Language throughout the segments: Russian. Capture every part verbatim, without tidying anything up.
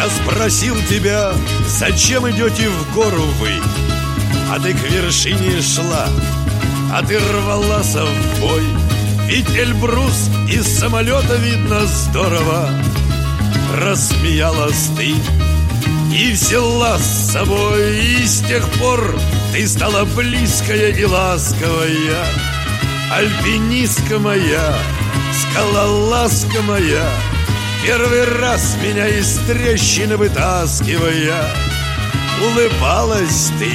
Я спросил тебя, зачем идете в гору вы? А ты к вершине шла, а ты рвалась в бой. Ведь Эльбрус из самолета видно здорово. Рассмеялась ты и взяла с собой. И с тех пор ты стала близкая и ласковая. Альпинистка моя, скалолазка моя, первый раз меня из трещины вытаскивая. Улыбалась ты,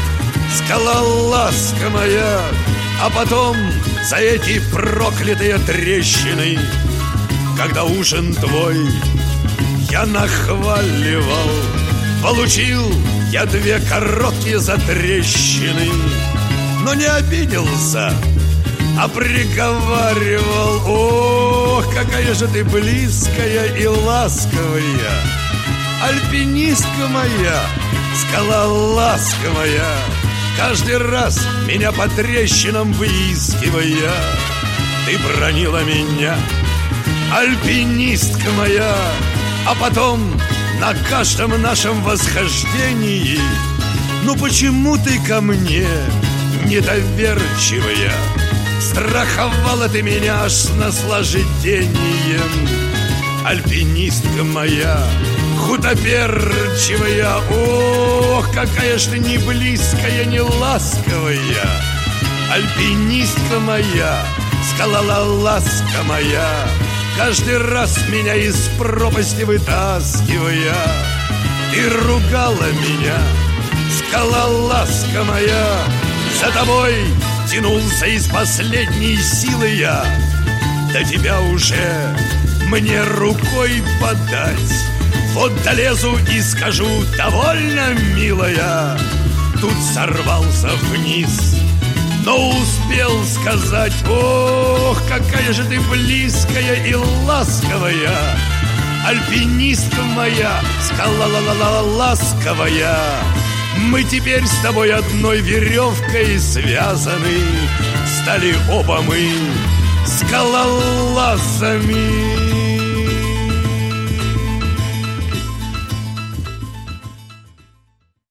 скалолазка моя, а потом за эти проклятые трещины, когда ужин твой я нахваливал, получил я две короткие затрещины. Но не обиделся, а приговаривал: ох, какая же ты близкая и ласковая, альпинистка моя, скалолазка моя, каждый раз меня по трещинам выискивая. Ты бронила меня, альпинистка моя, а потом на каждом нашем восхождении: ну почему ты ко мне недоверчивая? Страховала ты меня аж с наслаждением. Альпинистка моя, худоперчивая, ох, какая ж ты не близкая, не ласковая. Альпинистка моя, скалолазка моя, каждый раз меня из пропасти вытаскивая. Ты ругала меня, скалолазка моя, за тобой тянулся из последней силы я. До тебя уже мне рукой подать. Вот долезу и скажу: довольно, милая. Тут сорвался вниз, но успел сказать: ох, какая же ты близкая и ласковая, альпинистка моя, скалолазковая. Мы теперь с тобой одной веревкой связаны, стали оба мы скалолазами.